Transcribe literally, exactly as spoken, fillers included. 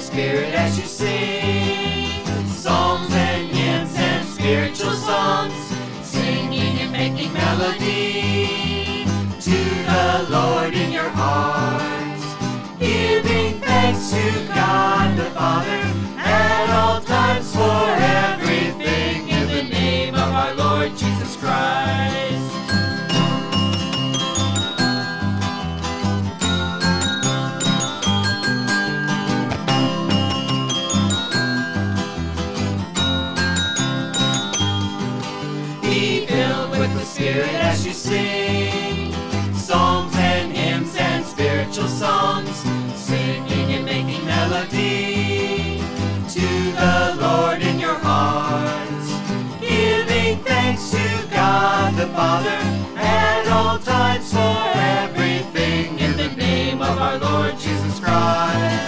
Spirit as you sing psalms and hymns and spiritual songs, singing and making melody to the Lord in your hearts, giving thanks to God the Father at all times for everything in the name of our Lord Jesus Christ. Be filled with the Spirit as you sing psalms and hymns and spiritual songs, singing and making melody to the Lord in your hearts, giving thanks to God the Father at all times for everything in the name of our Lord Jesus Christ.